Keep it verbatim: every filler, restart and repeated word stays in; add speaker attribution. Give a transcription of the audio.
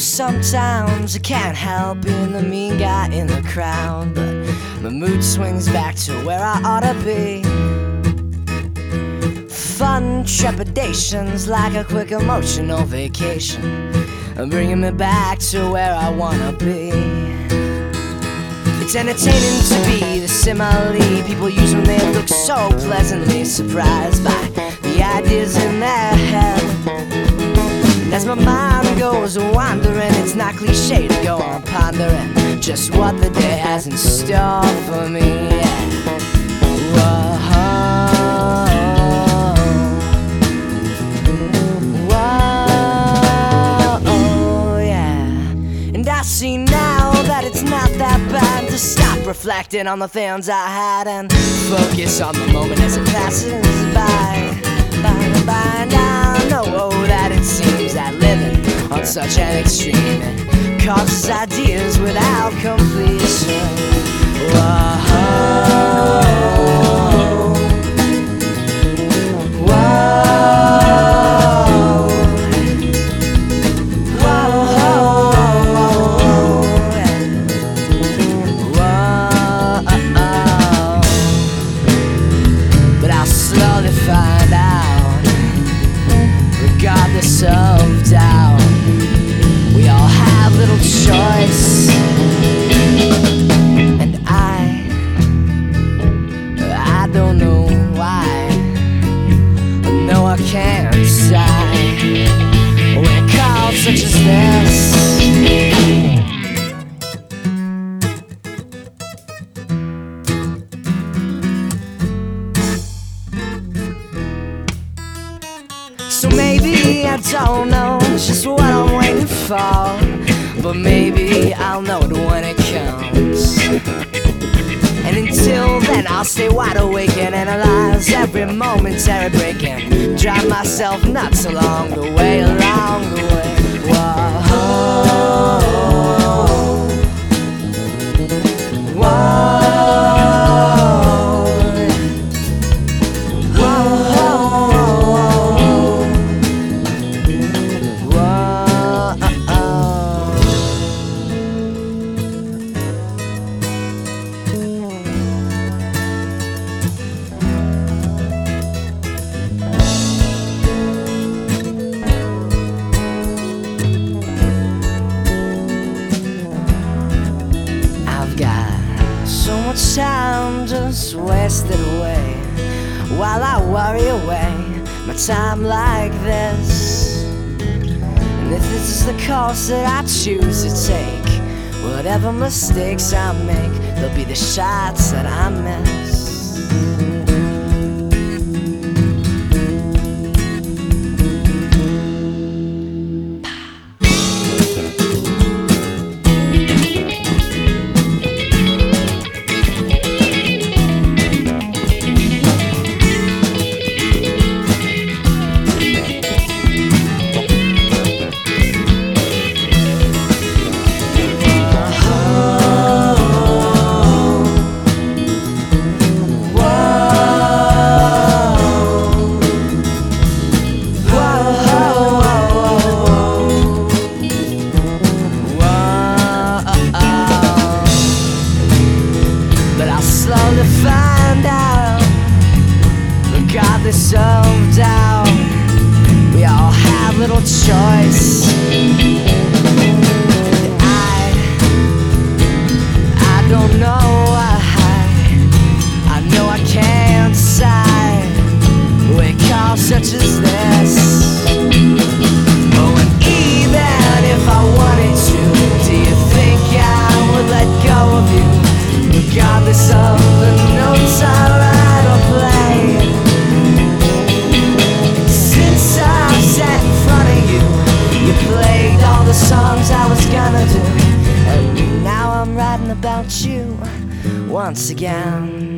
Speaker 1: sometimes I can't help being the mean guy in the crowd, but my mood swings back to where I ought to be. Fun trepidations like a quick emotional vacation, bringing me back to where I wanna be. It's entertaining to be the simile people use when they look so pleasantly surprised by the ideas in their head. And as my mind goes wandering, it's not cliche to go on pondering just what the day has in store for me. Whoa. I see now that it's not that bad to stop reflecting on the things I had and focus on the moment as it passes by. By, by now I know that it seems that living on such an extreme it causes ideas without completion. Whoa. Self-doubt, we all have little choice, and I, I don't know why, no I can't decide when calls such as this. So maybe I don't know just what I'm waiting for, but maybe I'll know it when it comes. And until then I'll stay wide awake and analyze every momentary break and drive myself nuts along the way, along the way. Whoa. Whoa. So much time just wasted away while I worry away my time like this. And if this is the course that I choose to take, whatever mistakes I make, they'll be the shots that I miss. To find out, regardless of doubt, we all have little choice. I, I don't know why, I know I can't decide with calls such as this. Oh, and even if I wanted to, do you think I would let go of you, regardless of the notes I write or play? Since I've sat in front of you, you played all the songs I was gonna do, and now I'm writing about you once again.